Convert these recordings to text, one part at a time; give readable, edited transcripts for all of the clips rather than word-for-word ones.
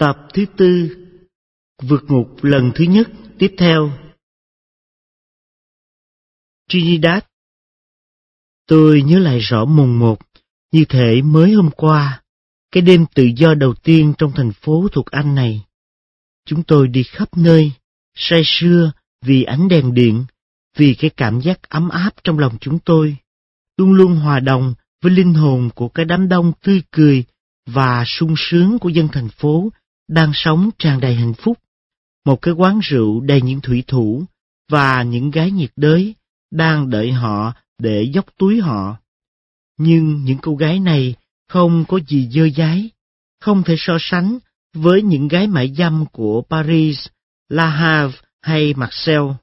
Tập thứ tư, vượt ngục lần thứ nhất, tiếp theo. Trinidad. Tôi nhớ lại rõ mồn một, như thể mới hôm qua, cái đêm tự do đầu tiên trong thành phố thuộc Anh này. Chúng tôi đi khắp nơi, say sưa vì ánh đèn điện, vì cái cảm giác ấm áp trong lòng chúng tôi, luôn luôn hòa đồng với linh hồn của cái đám đông tươi cười và sung sướng của dân thành phố đang sống tràn đầy hạnh phúc. Một cái quán rượu đầy những thủy thủ và những gái nhiệt đới đang đợi họ để dốc túi họ. Nhưng những cô gái này không có gì dơ dáy, không thể so sánh với những gái mại dâm của Paris, La Havre hay Marseille.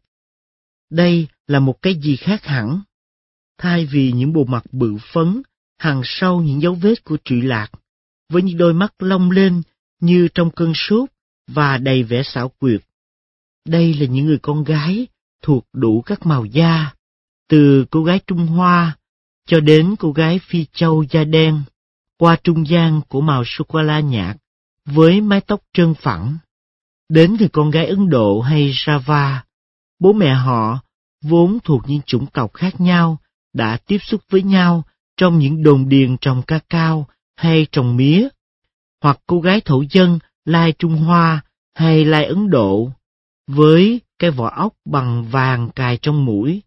Đây là một cái gì khác hẳn. Thay vì những bộ mặt bự phấn, hằn sâu những dấu vết của trụy lạc, với những đôi mắt long lên như trong cơn sốt và đầy vẻ xảo quyệt. Đây là những người con gái thuộc đủ các màu da, từ cô gái Trung Hoa cho đến cô gái Phi Châu da đen, qua trung gian của màu sô-cô-la nhạt với mái tóc trơn phẳng, đến người con gái Ấn Độ hay Java. Bố mẹ họ, vốn thuộc những chủng tộc khác nhau, đã tiếp xúc với nhau trong những đồn điền trồng cacao hay trồng mía, hoặc cô gái thổ dân lai Trung Hoa hay lai Ấn Độ, với cái vỏ ốc bằng vàng cài trong mũi.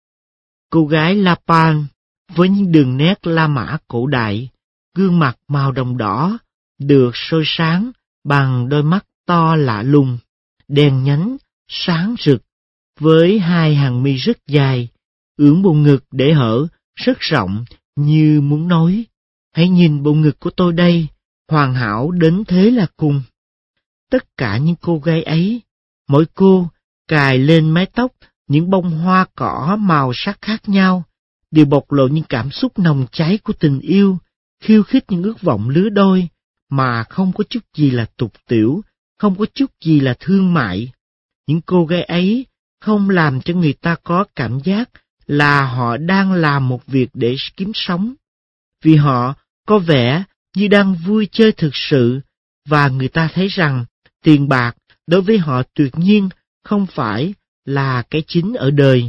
Cô gái La Pan, với những đường nét La Mã cổ đại, gương mặt màu đồng đỏ, được soi sáng bằng đôi mắt to lạ lùng, đen nhánh, sáng rực, với hai hàng mi rất dài, ưỡn bộ ngực để hở, rất rộng, như muốn nói, hãy nhìn bộ ngực của tôi đây, hoàn hảo đến thế là cùng. Tất cả những cô gái ấy, mỗi cô cài lên mái tóc những bông hoa cỏ màu sắc khác nhau, đều bộc lộ những cảm xúc nồng cháy của tình yêu, khiêu khích những ước vọng lứa đôi, mà không có chút gì là tục tĩu, không có chút gì là thương mại. Những cô gái ấy không làm cho người ta có cảm giác là họ đang làm một việc để kiếm sống, vì họ có vẻ như đang vui chơi thực sự, và người ta thấy rằng tiền bạc đối với họ tuyệt nhiên không phải là cái chính ở đời.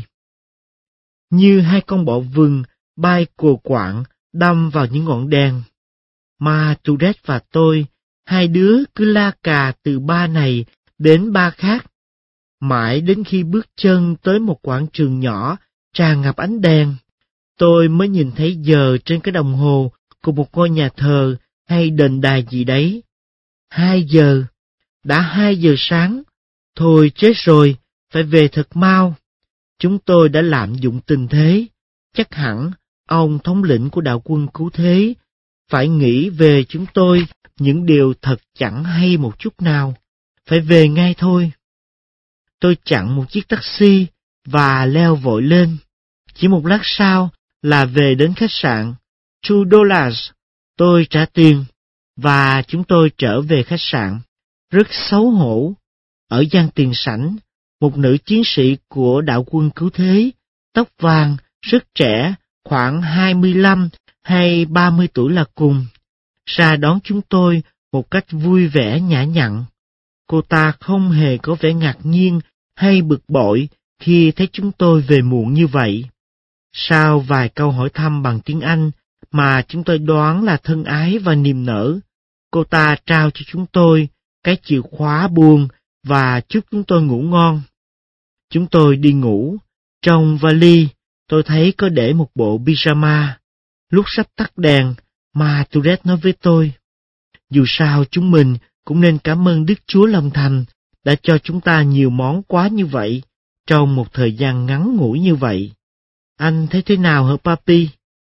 Như hai con bọ vừng bay cồ quạng đâm vào những ngọn đèn, mà Tourette và tôi, hai đứa cứ la cà từ ba này đến ba khác, mãi đến khi bước chân tới một quảng trường nhỏ tràn ngập ánh đèn, tôi mới nhìn thấy giờ trên cái đồng hồ của một ngôi nhà thờ hay đền đài gì đấy. 2 giờ, đã 2 giờ sáng, thôi chết rồi, phải về thật mau. Chúng tôi đã lạm dụng tình thế, chắc hẳn ông thống lĩnh của đạo quân cứu thế phải nghĩ về chúng tôi những điều thật chẳng hay một chút nào, phải về ngay thôi. Tôi chặn một chiếc taxi và leo vội lên. Chỉ một lát sau là về đến khách sạn $2. Tôi trả tiền, và chúng tôi trở về khách sạn. Rất xấu hổ. Ở gian tiền sảnh, một nữ chiến sĩ của đạo quân cứu thế, tóc vàng, rất trẻ, khoảng 25 hay 30 tuổi là cùng, ra đón chúng tôi một cách vui vẻ nhã nhặn. Cô ta không hề có vẻ ngạc nhiên hay bực bội khi thấy chúng tôi về muộn như vậy. Sau vài câu hỏi thăm bằng tiếng Anh mà chúng tôi đoán là thân ái và niềm nở, cô ta trao cho chúng tôi cái chìa khóa buồng và chúc chúng tôi ngủ ngon. Chúng tôi đi ngủ. Trong vali, tôi thấy có để một bộ pyjama. Lúc sắp tắt đèn, mà Tourette nói với tôi, dù sao chúng mình cũng nên cảm ơn Đức Chúa lòng thành đã cho chúng ta nhiều món quá như vậy, trong một thời gian ngắn ngủi như vậy. Anh thấy thế nào hả Papi?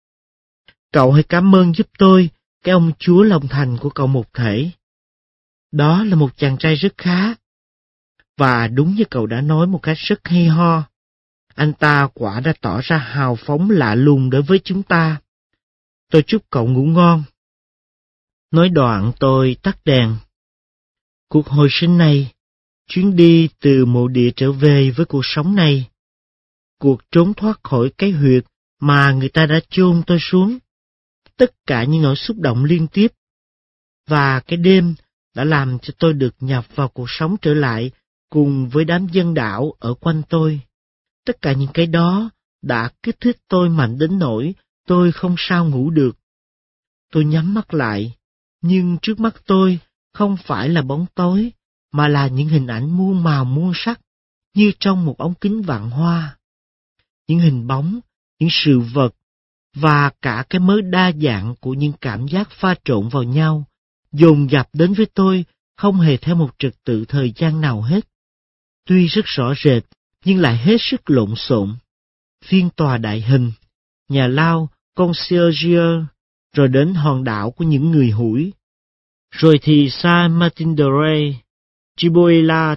Cậu hãy cảm ơn giúp tôi cái ông Chúa lòng thành của cậu một thể. Đó là một chàng trai rất khá. Và đúng như cậu đã nói một cách rất hay ho, anh ta quả đã tỏ ra hào phóng lạ lùng đối với chúng ta. Tôi chúc cậu ngủ ngon. Nói đoạn tôi tắt đèn. Cuộc hồi sinh này, chuyến đi từ mộ địa trở về với cuộc sống này, cuộc trốn thoát khỏi cái huyệt mà người ta đã chôn tôi xuống, tất cả những nỗi xúc động liên tiếp, và cái đêm đã làm cho tôi được nhập vào cuộc sống trở lại cùng với đám dân đảo ở quanh tôi. Tất cả những cái đó đã kích thích tôi mạnh đến nỗi tôi không sao ngủ được. Tôi nhắm mắt lại, nhưng trước mắt tôi không phải là bóng tối, mà là những hình ảnh muôn màu muôn sắc, như trong một ống kính vạn hoa. Những hình bóng, những sự vật, và cả cái mớ đa dạng của những cảm giác pha trộn vào nhau, dồn dập đến với tôi không hề theo một trật tự thời gian nào hết. Tuy rất rõ rệt, nhưng lại hết sức lộn xộn. Phiên tòa đại hình, nhà lao, concierge, rồi đến hòn đảo của những người hủi. Rồi thì San Martin de Rey, Giboila,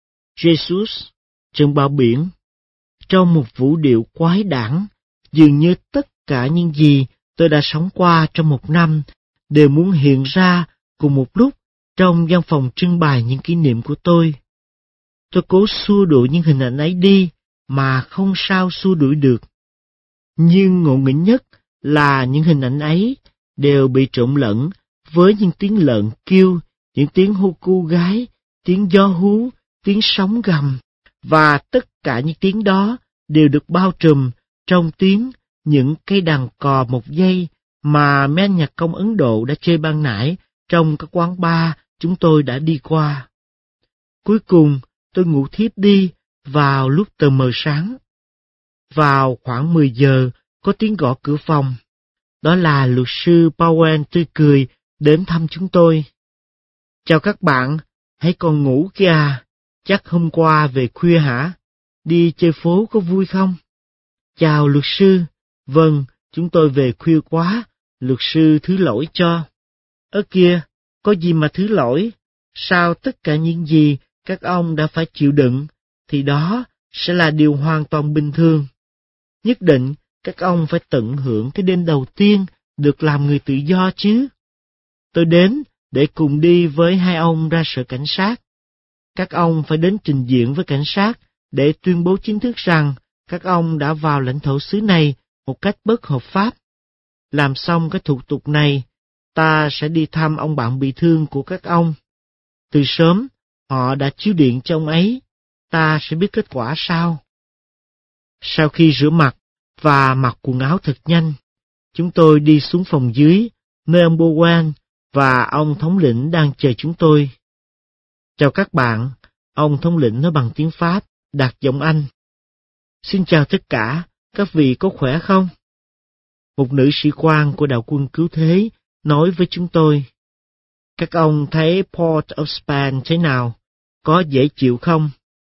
Jesus, trận bão biển. Trong một vũ điệu quái đản, dường như tất cả những gì tôi đã sống qua trong một năm đều muốn hiện ra cùng một lúc trong văn phòng trưng bày những kỷ niệm của tôi. Tôi cố xua đuổi những hình ảnh ấy đi, mà không sao xua đuổi được. Nhưng ngộ nghĩnh nhất là những hình ảnh ấy đều bị trộn lẫn với những tiếng lợn kêu, những tiếng hô cu gái, tiếng gió hú, tiếng sóng gầm, và tất cả những tiếng đó đều được bao trùm trong tiếng những cây đàn cò một giây mà mấy anh nhạc công Ấn Độ đã chơi ban nãy trong các quán bar chúng tôi đã đi qua. Cuối cùng, tôi ngủ thiếp đi vào lúc tờ mờ sáng. Vào khoảng 10 giờ, có tiếng gõ cửa phòng. Đó là luật sư Powell tươi cười đến thăm chúng tôi. Chào các bạn, hãy còn ngủ kia à? Chắc hôm qua về khuya hả? Đi chơi phố có vui không? Chào luật sư. Vâng, chúng tôi về khuya quá, luật sư thứ lỗi cho. Kia, có gì mà thứ lỗi? Sao tất cả những gì các ông đã phải chịu đựng, thì đó sẽ là điều hoàn toàn bình thường. Nhất định các ông phải tận hưởng cái đêm đầu tiên được làm người tự do chứ. Tôi đến để cùng đi với hai ông ra sở cảnh sát. Các ông phải đến trình diện với cảnh sát để tuyên bố chính thức rằng các ông đã vào lãnh thổ xứ này một cách bất hợp pháp. Làm xong cái thủ tục này, ta sẽ đi thăm ông bạn bị thương của các ông. Từ sớm, họ đã chiếu điện cho ông ấy, ta sẽ biết kết quả sau. Sau khi rửa mặt và mặc quần áo thật nhanh, chúng tôi đi xuống phòng dưới, nơi ông Bowen và ông thống lĩnh đang chờ chúng tôi. Chào các bạn, ông thống lĩnh nói bằng tiếng Pháp, đạt giọng Anh. Xin chào tất cả, các vị có khỏe không? Một nữ sĩ quan của đạo quân cứu thế nói với chúng tôi. Các ông thấy Port of Spain thế nào? Có dễ chịu không?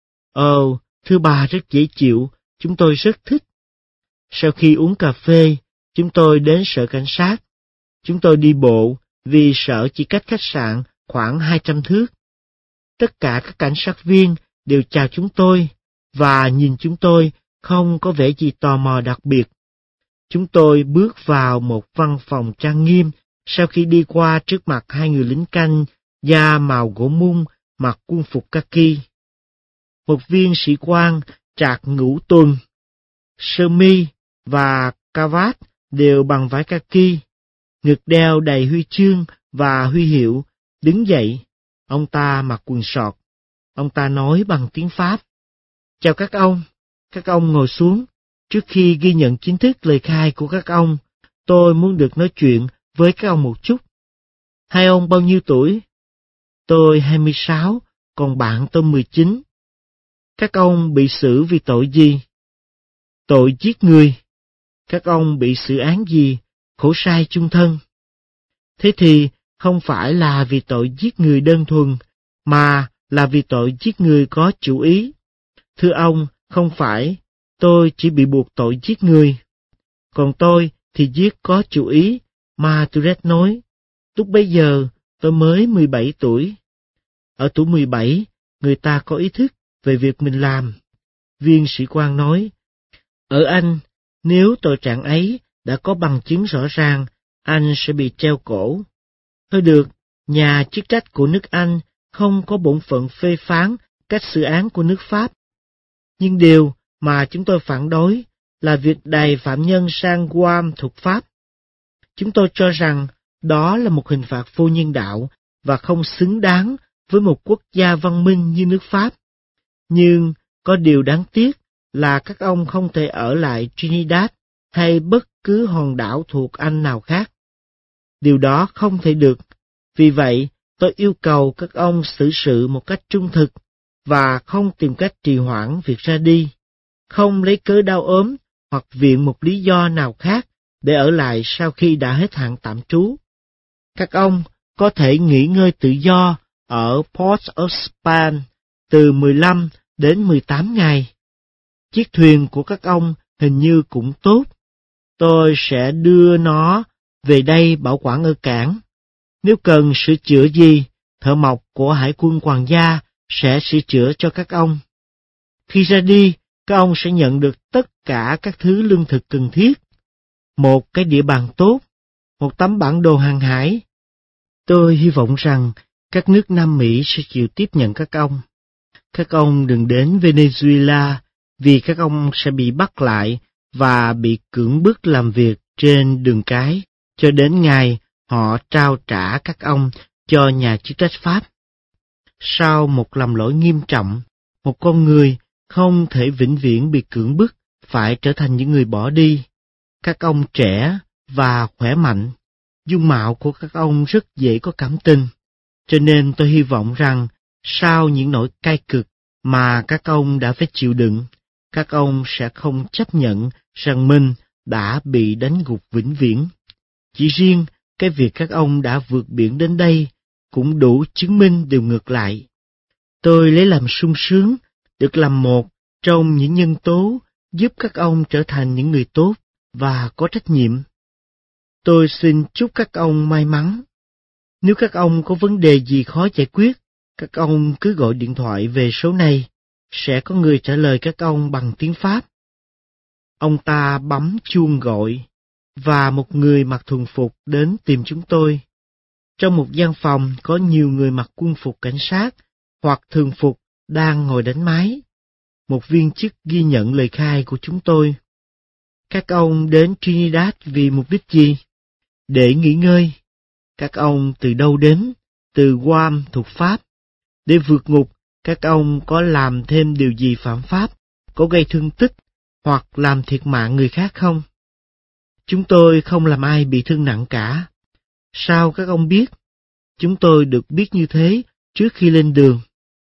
Thưa bà, rất dễ chịu, chúng tôi rất thích. Sau khi uống cà phê, chúng tôi đến sở cảnh sát. Chúng tôi đi bộ, vì sở chỉ cách khách sạn khoảng 200 thước. Tất cả các cảnh sát viên đều chào chúng tôi, và nhìn chúng tôi không có vẻ gì tò mò đặc biệt. Chúng tôi bước vào một văn phòng trang nghiêm sau khi đi qua trước mặt hai người lính canh da màu gỗ mung mặc quân phục kaki. Một viên sĩ quan trạc ngũ tuần, sơ mi và cà vạt đều bằng vải kaki, ngực đeo đầy huy chương và huy hiệu, đứng dậy. Ông ta mặc quần sọt. Ông ta nói bằng tiếng Pháp. Chào các ông ngồi xuống. Trước khi ghi nhận chính thức lời khai của các ông, tôi muốn được nói chuyện với các ông một chút. Hai ông bao nhiêu tuổi? Tôi 26, còn bạn tôi 19. Các ông bị xử vì tội gì? Tội giết người. Các ông bị xử án gì? Khổ sai chung thân. Thế thì không phải là vì tội giết người đơn thuần, mà là vì tội giết người có chủ ý. Thưa ông, không phải, tôi chỉ bị buộc tội giết người. Còn tôi thì giết có chủ ý, mà Tourette nói. Lúc bấy giờ, tôi mới 17 tuổi. Ở tuổi 17, người ta có ý thức về việc mình làm. Viên sĩ quan nói, ở Anh, nếu tội trạng ấy đã có bằng chứng rõ ràng, anh sẽ bị treo cổ. Thôi được, nhà chức trách của nước Anh không có bổn phận phê phán cách xử án của nước Pháp. Nhưng điều mà chúng tôi phản đối là việc đày phạm nhân sang Guam thuộc Pháp. Chúng tôi cho rằng đó là một hình phạt vô nhân đạo và không xứng đáng với một quốc gia văn minh như nước Pháp. Nhưng có điều đáng tiếc là các ông không thể ở lại Trinidad hay bất cứ hòn đảo thuộc Anh nào khác. Điều đó không thể được, vì vậy tôi yêu cầu các ông xử sự một cách trung thực và không tìm cách trì hoãn việc ra đi, không lấy cớ đau ốm hoặc viện một lý do nào khác để ở lại sau khi đã hết hạn tạm trú. Các ông có thể nghỉ ngơi tự do ở Port of Spain từ 15 đến 18 ngày. Chiếc thuyền của các ông hình như cũng tốt. Tôi sẽ đưa nó về đây bảo quản ở cảng. Nếu cần sửa chữa gì, thợ mộc của Hải quân Hoàng gia sẽ sửa chữa cho các ông. Khi ra đi, các ông sẽ nhận được tất cả các thứ lương thực cần thiết. Một cái đĩa bàn tốt, một tấm bản đồ hàng hải. Tôi hy vọng rằng các nước Nam Mỹ sẽ chịu tiếp nhận các ông. Các ông đừng đến Venezuela vì các ông sẽ bị bắt lại và bị cưỡng bức làm việc trên đường cái cho đến ngày họ trao trả các ông cho nhà chức trách Pháp. Sau một lầm lỗi nghiêm trọng, một con người không thể vĩnh viễn bị cưỡng bức phải trở thành những người bỏ đi. Các ông trẻ và khỏe mạnh, dung mạo của các ông rất dễ có cảm tình, cho nên tôi hy vọng rằng sau những nỗi cay cực mà các ông đã phải chịu đựng, các ông sẽ không chấp nhận rằng mình đã bị đánh gục vĩnh viễn. Chỉ riêng cái việc các ông đã vượt biển đến đây cũng đủ chứng minh điều ngược lại. Tôi lấy làm sung sướng được làm một trong những nhân tố giúp các ông trở thành những người tốt và có trách nhiệm. Tôi xin chúc các ông may mắn. Nếu các ông có vấn đề gì khó giải quyết, các ông cứ gọi điện thoại về số này, sẽ có người trả lời các ông bằng tiếng Pháp. Ông ta bấm chuông gọi, và một người mặc thường phục đến tìm chúng tôi. Trong một gian phòng có nhiều người mặc quân phục cảnh sát hoặc thường phục đang ngồi đánh máy. Một viên chức ghi nhận lời khai của chúng tôi. Các ông đến Trinidad vì mục đích gì? Để nghỉ ngơi. Các ông từ đâu đến? Từ Guam thuộc Pháp. Để vượt ngục, các ông có làm thêm điều gì phạm pháp, có gây thương tích, hoặc làm thiệt mạng người khác không? Chúng tôi không làm ai bị thương nặng cả. Sao các ông biết? Chúng tôi được biết như thế trước khi lên đường.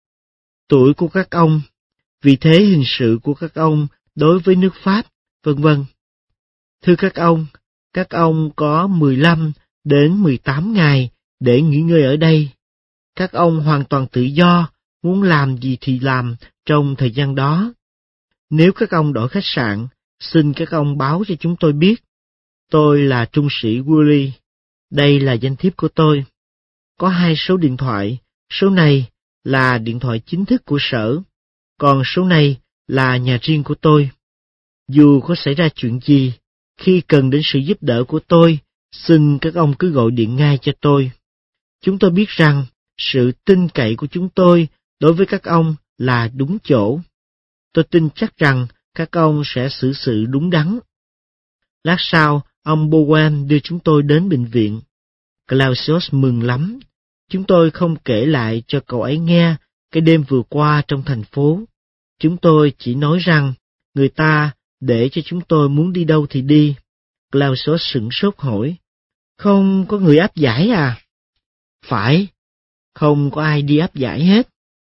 Tuổi của các ông, vị thế hình sự của các ông đối với nước Pháp, vân vân. Thưa các ông có 15 đến 18 ngày để nghỉ ngơi ở đây. Các ông hoàn toàn tự do, muốn làm gì thì làm trong thời gian đó. Nếu các ông đổi khách sạn, xin các ông báo cho chúng tôi biết. Tôi là trung sĩ Willie. Đây là danh thiếp của tôi. Có 2 số điện thoại. Số này là điện thoại chính thức của sở, còn số này là nhà riêng của tôi. Dù có xảy ra chuyện gì, khi cần đến sự giúp đỡ của tôi, xin các ông cứ gọi điện ngay cho tôi. Chúng tôi biết rằng sự tin cậy của chúng tôi đối với các ông là đúng chỗ. Tôi tin chắc rằng các ông sẽ xử sự đúng đắn. Lát sau, ông Bowen đưa chúng tôi đến bệnh viện. Clausius mừng lắm. Chúng tôi không kể lại cho cậu ấy nghe cái đêm vừa qua trong thành phố. Chúng tôi chỉ nói rằng người ta để cho chúng tôi muốn đi đâu thì đi. Clausius sửng sốt hỏi, không có người áp giải à? Phải, không có ai đi áp giải hết.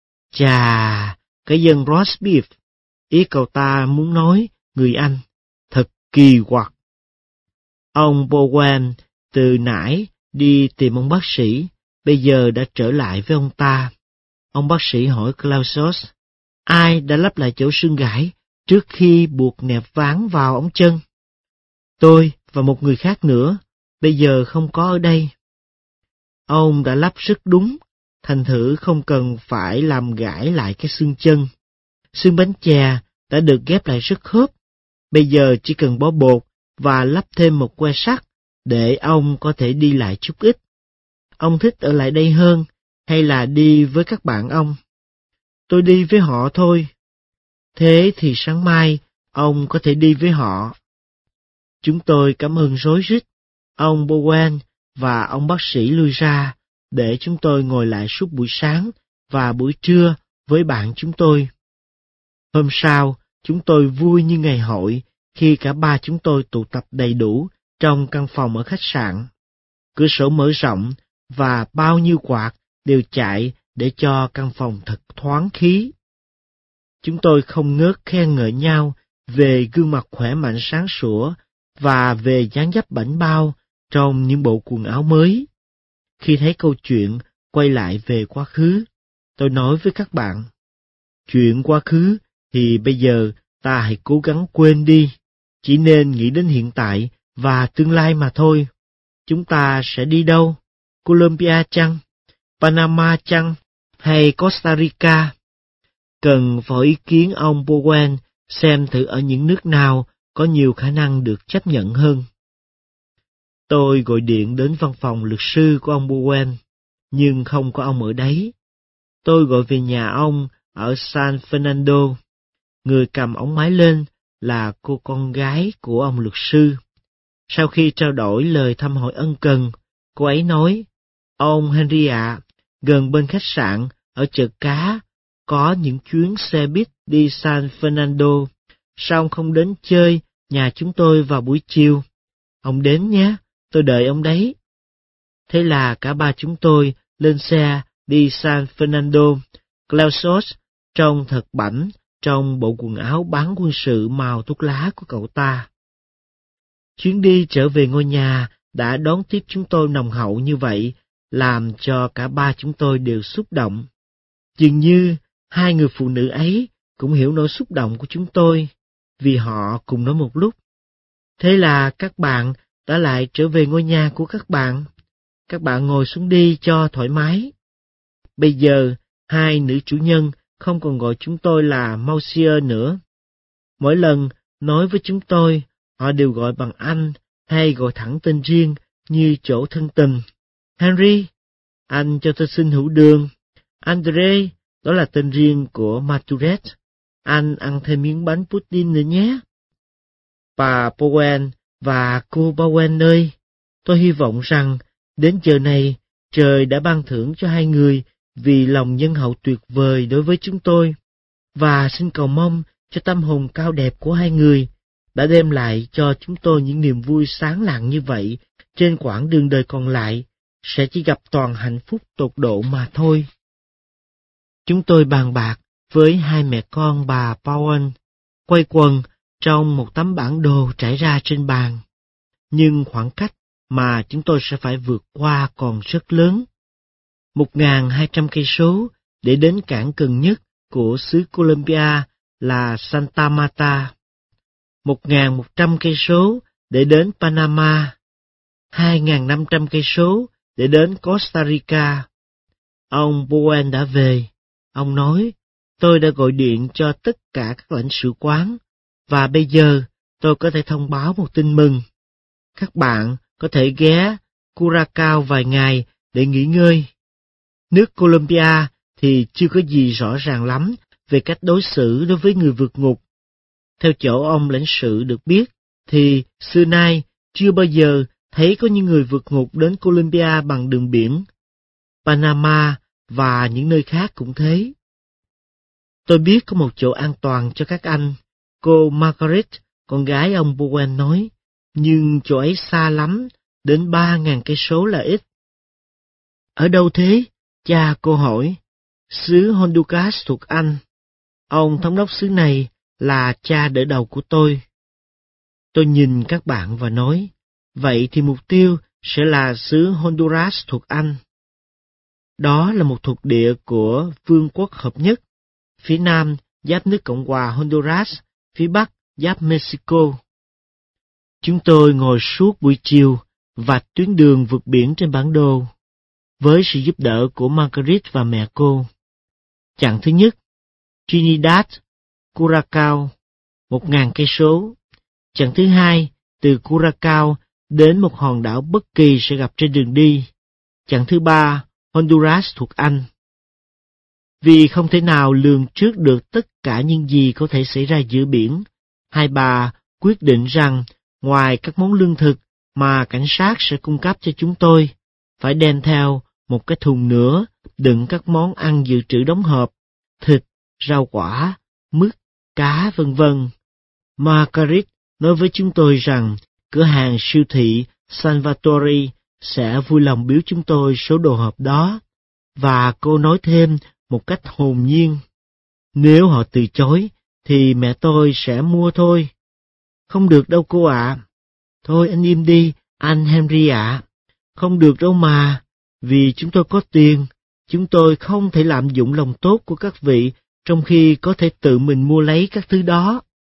Chà, cái dân roast beef, ý cậu ta muốn nói người Anh, thật kỳ quặc. Ông Bowen từ nãy đi tìm ông bác sĩ, bây giờ đã trở lại với ông ta. Ông bác sĩ hỏi Clausius, ai đã lắp lại chỗ xương gãy trước khi buộc nẹp ván vào ống chân? Tôi và một người khác nữa, bây giờ không có ở đây. Ông đã lắp rất đúng, thành thử không cần phải làm gãy lại cái xương chân. Xương bánh chè đã được ghép lại rất khớp, bây giờ chỉ cần bó bột và lắp thêm một que sắt để ông có thể đi lại chút ít. Ông thích ở lại đây hơn, hay là đi với các bạn ông? Tôi đi với họ thôi. Thế thì sáng mai, ông có thể đi với họ. Chúng tôi cảm ơn rối rít. Ông Bowen và ông bác sĩ lui ra, để chúng tôi ngồi lại suốt buổi sáng và buổi trưa với bạn chúng tôi. Hôm sau, chúng tôi vui như ngày hội khi cả ba chúng tôi tụ tập đầy đủ trong căn phòng ở khách sạn. Cửa sổ mở rộng và bao nhiêu quạt đều chạy để cho căn phòng thật thoáng khí. Chúng tôi không ngớt khen ngợi nhau về gương mặt khỏe mạnh sáng sủa và về dáng dấp bảnh bao trong những bộ quần áo mới. Khi thấy câu chuyện quay lại về quá khứ, tôi nói với các bạn, chuyện quá khứ thì bây giờ ta hãy cố gắng quên đi, chỉ nên nghĩ đến hiện tại và tương lai mà thôi. Chúng ta sẽ đi đâu? Colombia chăng? Panama chăng? Hay Costa Rica? Cần phải ý kiến ông Bowen xem thử ở những nước nào có nhiều khả năng được chấp nhận hơn. Tôi gọi điện đến văn phòng luật sư của ông Bowen, nhưng không có ông ở đấy. Tôi gọi về nhà ông ở San Fernando. Người cầm ống máy lên là cô con gái của ông luật sư. Sau khi trao đổi lời thăm hỏi ân cần, cô ấy nói, ông Henry ạ, gần bên khách sạn ở chợ cá, có những chuyến xe buýt đi San Fernando. Sao ông không đến chơi nhà chúng tôi vào buổi chiều? Ông đến nhé, tôi đợi ông đấy. Thế là cả ba chúng tôi lên xe đi San Fernando. Clausos trông thật bảnh trong bộ quần áo bán quân sự màu thuốc lá của cậu ta. Chuyến đi trở về ngôi nhà đã đón tiếp chúng tôi nồng hậu như vậy, làm cho cả ba chúng tôi đều xúc động. Dường như hai người phụ nữ ấy cũng hiểu nỗi xúc động của chúng tôi, vì họ cùng nói một lúc. Thế là các bạn đã lại trở về ngôi nhà của các bạn. Các bạn ngồi xuống đi cho thoải mái. Bây giờ, hai nữ chủ nhân không còn gọi chúng tôi là Monsieur nữa. Mỗi lần nói với chúng tôi, họ đều gọi bằng anh hay gọi thẳng tên riêng như chỗ thân tình. Henry, anh cho tôi xin hữu đường. André, đó là tên riêng của Maturet. Anh ăn thêm miếng bánh pudding nữa nhé. Bà Bowen và cô Bowen ơi, tôi hy vọng rằng đến giờ này trời đã ban thưởng cho hai người vì lòng nhân hậu tuyệt vời đối với chúng tôi, và xin cầu mong cho tâm hồn cao đẹp của hai người đã đem lại cho chúng tôi những niềm vui sáng lạng như vậy trên quãng đường đời còn lại, sẽ chỉ gặp toàn hạnh phúc tột độ mà thôi. Chúng tôi bàn bạc với hai mẹ con bà Bowen, quây quần trong một tấm bản đồ trải ra trên bàn. Nhưng khoảng cách mà chúng tôi sẽ phải vượt qua còn rất lớn. 1.200 cây số để đến cảng gần nhất của xứ Colombia là Santa Marta. 1.100 cây số để đến Panama. 2.500 cây số để đến Costa Rica. Ông Bowen đã về. Ông nói, tôi đã gọi điện cho tất cả các lãnh sự quán, và bây giờ tôi có thể thông báo một tin mừng. Các bạn có thể ghé Curacao vài ngày để nghỉ ngơi. Nước Colombia thì chưa có gì rõ ràng lắm về cách đối xử đối với người vượt ngục. Theo chỗ ông lãnh sự được biết, thì xưa nay chưa bao giờ thấy có những người vượt ngục đến Colombia bằng đường biển. Panama và những nơi khác cũng thế. Tôi biết có một chỗ an toàn cho các anh, cô Margaret, con gái ông Bowen nói, nhưng chỗ ấy xa lắm, đến 3.000 cây số là ít. Ở đâu thế? Cha cô hỏi. Xứ Honduras thuộc Anh. Ông thống đốc xứ này là cha đỡ đầu của tôi. Tôi nhìn các bạn và nói, vậy thì mục tiêu sẽ là xứ Honduras thuộc Anh. Đó là một thuộc địa của Vương quốc Hợp Nhất, phía nam giáp nước Cộng hòa Honduras, phía bắc giáp Mexico. Chúng tôi ngồi suốt buổi chiều vạch tuyến đường vượt biển trên bản đồ, với sự giúp đỡ của Margaret và mẹ cô. Chặng thứ nhất, Trinidad, Curacao, 1.000 cây số. Chặng thứ hai, từ Curacao đến một hòn đảo bất kỳ sẽ gặp trên đường đi. Chặng thứ ba, Honduras thuộc Anh. Vì không thể nào lường trước được tất cả những gì có thể xảy ra giữa biển, hai bà quyết định rằng ngoài các món lương thực mà cảnh sát sẽ cung cấp cho chúng tôi, phải đem theo một cái thùng nữa đựng các món ăn dự trữ đóng hộp, thịt, rau quả, mứt, cá vân vân. Margaret nói với chúng tôi rằng cửa hàng siêu thị Salvatore sẽ vui lòng biếu chúng tôi số đồ hộp đó, và cô nói thêm một cách hồn nhiên: nếu họ từ chối, thì mẹ tôi sẽ mua thôi. Không được đâu cô ạ. Thôi anh im đi, anh Henry ạ. Không được đâu mà, vì chúng tôi có tiền, chúng tôi không thể lạm dụng lòng tốt của các vị trong khi có thể tự mình mua lấy các thứ đó.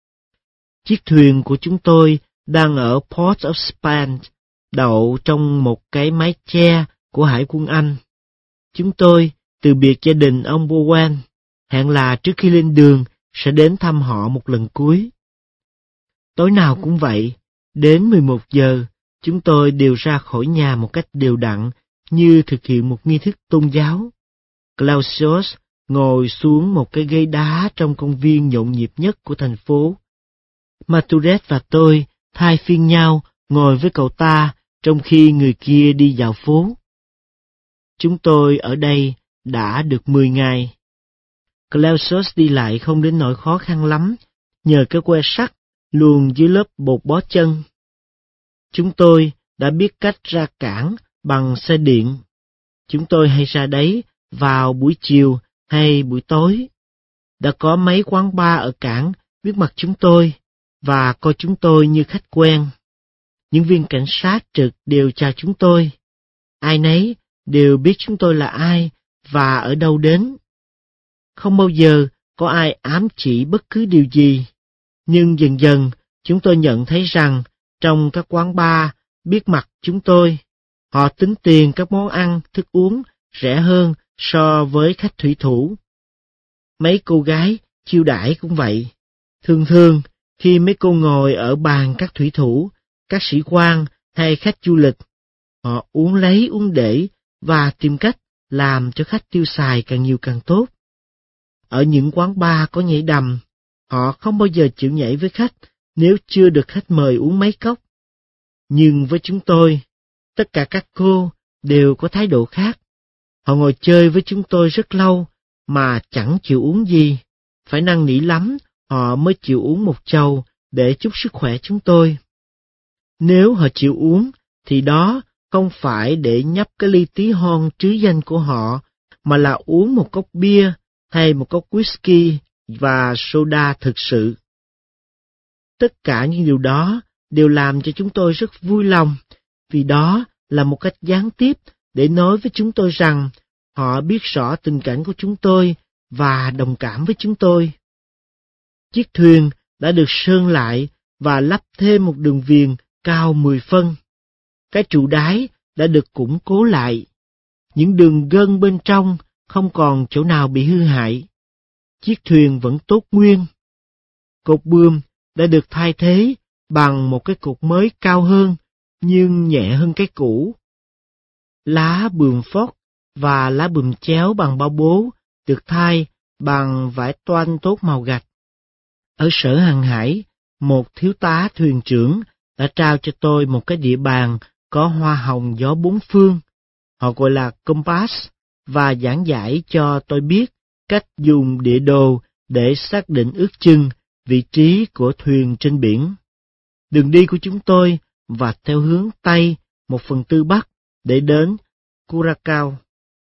Chiếc thuyền của chúng tôi đang ở Port of Spain, đậu trong một cái mái che của Hải quân Anh. Chúng tôi từ biệt gia đình ông Bowen, hẹn là trước khi lên đường sẽ đến thăm họ một lần cuối. Tối nào cũng vậy, đến 11 giờ, chúng tôi đều ra khỏi nhà một cách đều đặn, như thực hiện một nghi thức tôn giáo. Clausius ngồi xuống một cái ghế đá trong công viên nhộn nhịp nhất của thành phố. Maturet và tôi thay phiên nhau ngồi với cậu ta trong khi người kia đi dạo phố. Chúng tôi ở đây đã được 10 ngày. Clausius đi lại không đến nỗi khó khăn lắm, nhờ cái que sắt luồn dưới lớp bột bó chân. Chúng tôi đã biết cách ra cảng bằng xe điện. Chúng tôi hay ra đấy vào buổi chiều hay buổi tối. Đã có mấy quán bar ở cảng biết mặt chúng tôi và coi chúng tôi như khách quen. Những viên cảnh sát trực đều chào chúng tôi. Ai nấy đều biết chúng tôi là ai và ở đâu đến. Không bao giờ có ai ám chỉ bất cứ điều gì. Nhưng dần dần chúng tôi nhận thấy rằng trong các quán bar biết mặt chúng tôi, họ tính tiền các món ăn, thức uống rẻ hơn so với khách thủy thủ. Mấy cô gái chiêu đãi cũng vậy. Thường thường, khi mấy cô ngồi ở bàn các thủy thủ, các sĩ quan hay khách du lịch, họ uống lấy uống để và tìm cách làm cho khách tiêu xài càng nhiều càng tốt. Ở những quán bar có nhảy đầm, họ không bao giờ chịu nhảy với khách nếu chưa được khách mời uống mấy cốc. Nhưng với chúng tôi, tất cả các cô đều có thái độ khác. Họ ngồi chơi với chúng tôi rất lâu mà chẳng chịu uống gì. Phải năn nỉ lắm, họ mới chịu uống một chầu để chúc sức khỏe chúng tôi. Nếu họ chịu uống, thì đó không phải để nhấp cái ly tí hon trứ danh của họ, mà là uống một cốc bia hay một cốc whisky và soda thực sự. Tất cả những điều đó đều làm cho chúng tôi rất vui lòng, vì đó là một cách gián tiếp để nói với chúng tôi rằng họ biết rõ tình cảnh của chúng tôi và đồng cảm với chúng tôi. Chiếc thuyền đã được sơn lại và lắp thêm một đường viền cao 10 phân. Cái trụ đáy đã được củng cố lại. Những đường gân bên trong không còn chỗ nào bị hư hại. Chiếc thuyền vẫn tốt nguyên. Cột buồm đã được thay thế bằng một cái cột mới cao hơn, nhưng nhẹ hơn cái cũ. Lá buồm phốt và lá buồm chéo bằng bao bố được thay bằng vải toan tốt màu gạch. Ở sở hàng hải, một thiếu tá thuyền trưởng đã trao cho tôi một cái địa bàn có hoa hồng gió bốn phương. Họ gọi là compass và giảng giải cho tôi biết cách dùng địa đồ để xác định ước chừng vị trí của thuyền trên biển. Đường đi của chúng tôi vạch theo hướng Tây 1/4 Bắc để đến Curacao.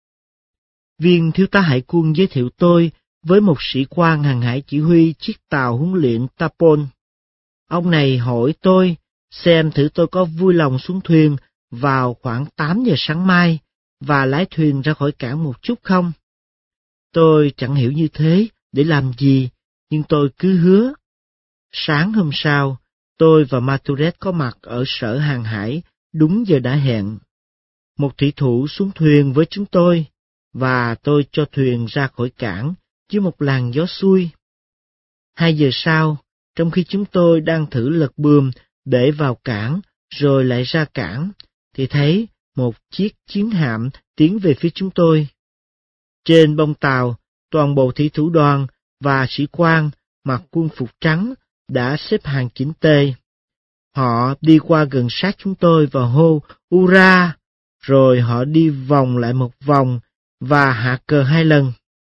Viên thiếu tá hải quân giới thiệu tôi với một sĩ quan hàng hải chỉ huy chiếc tàu huấn luyện Tapon. Ông này hỏi tôi xem thử tôi có vui lòng xuống thuyền vào khoảng 8 giờ sáng mai và lái thuyền ra khỏi cảng một chút không. Tôi chẳng hiểu như thế để làm gì, nhưng tôi cứ hứa. Sáng hôm sau, tôi và Maturet có mặt ở sở hàng hải đúng giờ đã hẹn. Một thủy thủ xuống thuyền với chúng tôi, và tôi cho thuyền ra khỏi cảng dưới một làn gió xuôi. 2 giờ sau, trong khi chúng tôi đang thử lật buồm để vào cảng rồi lại ra cảng, thì thấy một chiếc chiến hạm tiến về phía chúng tôi. Trên bông tàu, toàn bộ thủy thủ đoàn và sĩ quan mặc quân phục trắng đã xếp hàng chỉnh tề. Họ đi qua gần sát chúng tôi và hô "Hurra!" rồi họ đi vòng lại một vòng và hạ cờ 2 lần.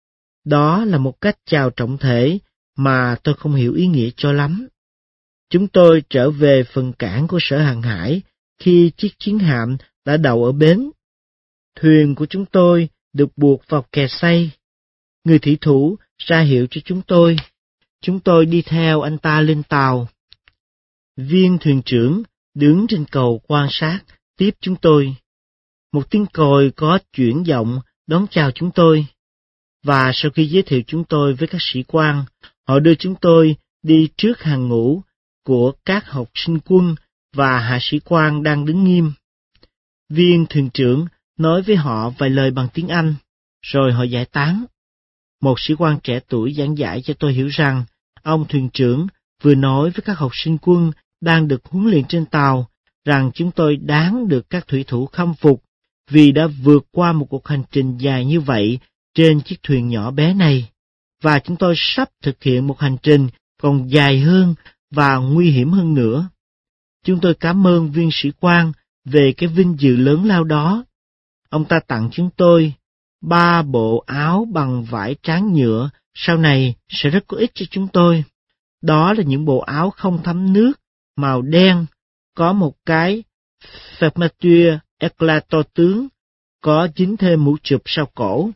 Đó là một cách chào trọng thể mà tôi không hiểu ý nghĩa cho lắm. Chúng tôi trở về phần cảng của sở hàng hải khi chiếc chiến hạm đã đậu ở bến. Thuyền của chúng tôi được buộc vào kè xay. Người thủy thủ ra hiệu cho chúng tôi. Chúng tôi đi theo anh ta lên tàu. Viên thuyền trưởng đứng trên cầu quan sát tiếp chúng tôi. Một tiếng còi có chuyển vọng đón chào chúng tôi. Và sau khi giới thiệu chúng tôi với các sĩ quan, họ đưa chúng tôi đi trước hàng ngũ của các học sinh quân và hạ sĩ quan đang đứng nghiêm. Viên thuyền trưởng nói với họ vài lời bằng tiếng Anh, rồi họ giải tán. Một sĩ quan trẻ tuổi giảng giải cho tôi hiểu rằng, ông thuyền trưởng vừa nói với các học sinh quân đang được huấn luyện trên tàu, rằng chúng tôi đáng được các thủy thủ khâm phục, vì đã vượt qua một cuộc hành trình dài như vậy trên chiếc thuyền nhỏ bé này, và chúng tôi sắp thực hiện một hành trình còn dài hơn và nguy hiểm hơn nữa. Chúng tôi cảm ơn viên sĩ quan về cái vinh dự lớn lao đó. Ông ta tặng chúng tôi 3 bộ áo bằng vải tráng nhựa, sau này sẽ rất có ích cho chúng tôi. Đó là những bộ áo không thấm nước, màu đen, có một cái fermeture éclat to tướng, có dính thêm mũ chụp sau cổ.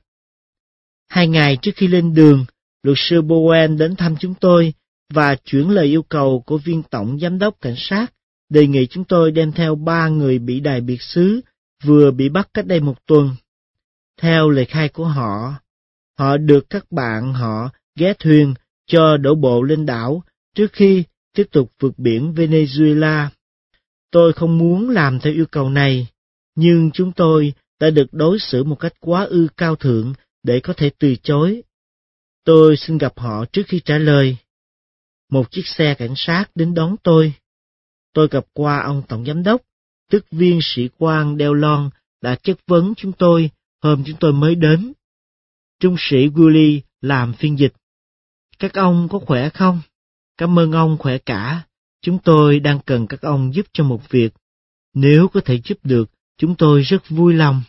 2 ngày trước khi lên đường, luật sư Bowen đến thăm chúng tôi và chuyển lời yêu cầu của viên tổng giám đốc cảnh sát, đề nghị chúng tôi đem theo 3 người bị đày biệt xứ vừa bị bắt cách đây 1 tuần. Theo lời khai của họ, họ được các bạn họ ghé thuyền cho đổ bộ lên đảo trước khi tiếp tục vượt biển Venezuela. Tôi không muốn làm theo yêu cầu này, nhưng chúng tôi đã được đối xử một cách quá ư cao thượng để có thể từ chối. Tôi xin gặp họ trước khi trả lời. Một chiếc xe cảnh sát đến đón tôi. Tôi gặp qua ông tổng giám đốc, tức viên sĩ quan Đeo Lon đã chất vấn chúng tôi hôm chúng tôi mới đến. Trung sĩ Willie làm phiên dịch. Các ông có khỏe không? Cảm ơn ông khỏe cả. Chúng tôi đang cần các ông giúp cho một việc. Nếu có thể giúp được, chúng tôi rất vui lòng.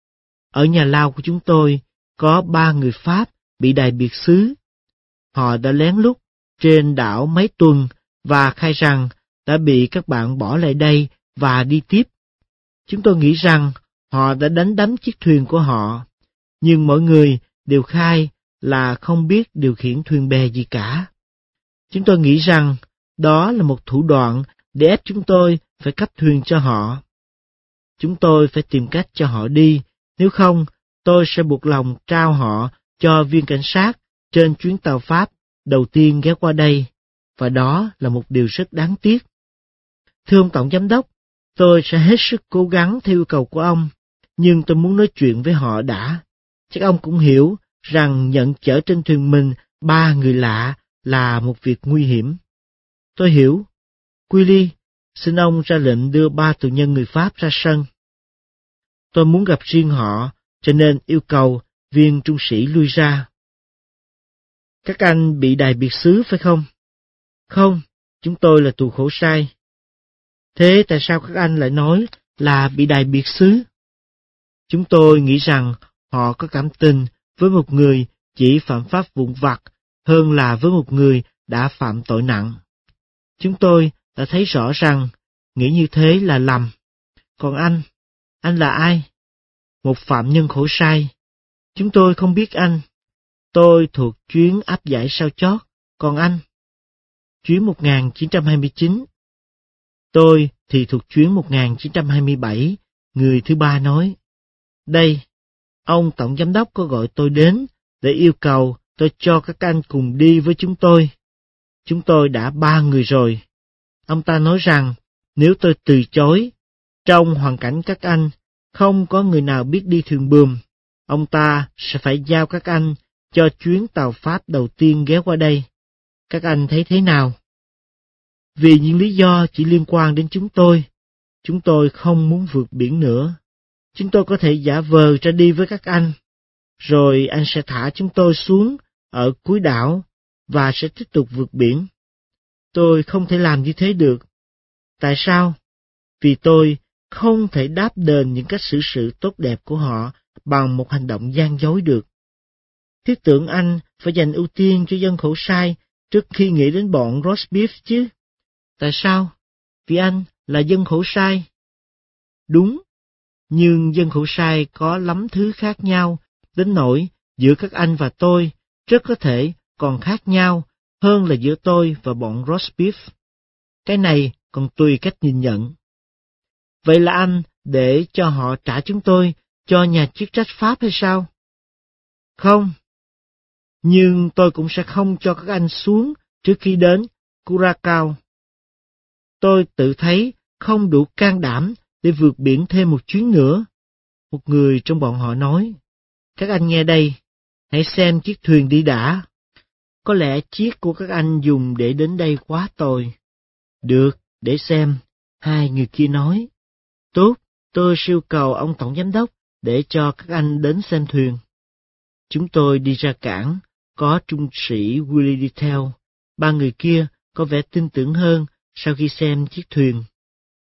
Ở nhà lao của chúng tôi có 3 người Pháp bị đày biệt xứ. Họ đã lén lút trên đảo mấy tuần và khai rằng đã bị các bạn bỏ lại đây và đi tiếp. Chúng tôi nghĩ rằng họ đã đánh đắm chiếc thuyền của họ, nhưng mỗi người đều khai là không biết điều khiển thuyền bè gì cả. Chúng tôi nghĩ rằng đó là một thủ đoạn để ép chúng tôi phải cấp thuyền cho họ. Chúng tôi phải tìm cách cho họ đi, nếu không tôi sẽ buộc lòng trao họ cho viên cảnh sát trên chuyến tàu Pháp đầu tiên ghé qua đây, và đó là một điều rất đáng tiếc. Thưa ông tổng giám đốc, tôi sẽ hết sức cố gắng theo yêu cầu của ông, nhưng tôi muốn nói chuyện với họ đã. Chắc ông cũng hiểu rằng nhận chở trên thuyền mình 3 người lạ là một việc nguy hiểm. Tôi hiểu. Willie, xin ông ra lệnh đưa 3 tù nhân người Pháp ra sân. Tôi muốn gặp riêng họ, cho nên yêu cầu viên trung sĩ lui ra. Các anh bị đày biệt xứ phải không? Không, chúng tôi là tù khổ sai. Thế tại sao các anh lại nói là bị đày biệt xứ? Chúng tôi nghĩ rằng họ có cảm tình với một người chỉ phạm pháp vụn vặt hơn là với một người đã phạm tội nặng. Chúng tôi đã thấy rõ rằng nghĩ như thế là lầm. Còn anh là ai? Một phạm nhân khổ sai. Chúng tôi không biết anh. Tôi thuộc chuyến áp giải sao chót, còn anh? Chuyến 1929. Tôi thì thuộc chuyến 1927, người thứ ba nói. Đây, ông tổng giám đốc có gọi tôi đến để yêu cầu tôi cho các anh cùng đi với chúng tôi. Chúng tôi đã 3 người rồi. Ông ta nói rằng nếu tôi từ chối, trong hoàn cảnh các anh, không có người nào biết đi thuyền buồm, ông ta sẽ phải giao các anh cho chuyến tàu Pháp đầu tiên ghé qua đây. Các anh thấy thế nào? Vì những lý do chỉ liên quan đến chúng tôi không muốn vượt biển nữa. Chúng tôi có thể giả vờ ra đi với các anh, rồi anh sẽ thả chúng tôi xuống ở cuối đảo và sẽ tiếp tục vượt biển. Tôi không thể làm như thế được. Tại sao? Vì tôi không thể đáp đền những cách xử sự tốt đẹp của họ bằng một hành động gian dối được. Thiết tưởng anh phải dành ưu tiên cho dân khổ sai trước khi nghĩ đến bọn Roastbeef chứ. Tại sao? Vì anh là dân khổ sai. Đúng, nhưng dân khổ sai có lắm thứ khác nhau, đến nỗi giữa các anh và tôi rất có thể còn khác nhau hơn là giữa tôi và bọn Roastbeef. Cái này còn tùy cách nhìn nhận. Vậy là anh để cho họ trả chúng tôi cho nhà chức trách Pháp hay sao? Không. Nhưng tôi cũng sẽ không cho các anh xuống trước khi đến Curacao. Tôi tự thấy không đủ can đảm để vượt biển thêm một chuyến nữa. Một người trong bọn họ nói, các anh nghe đây, hãy xem chiếc thuyền đi đã. Có lẽ chiếc của các anh dùng để đến đây quá tồi. Được, để xem, hai người kia nói. Tốt, tôi sẽ yêu cầu ông tổng giám đốc để cho các anh đến xem thuyền. Chúng tôi đi ra cảng, có trung sĩ Willie đi theo. Ba người kia có vẻ tin tưởng hơn sau khi xem chiếc thuyền.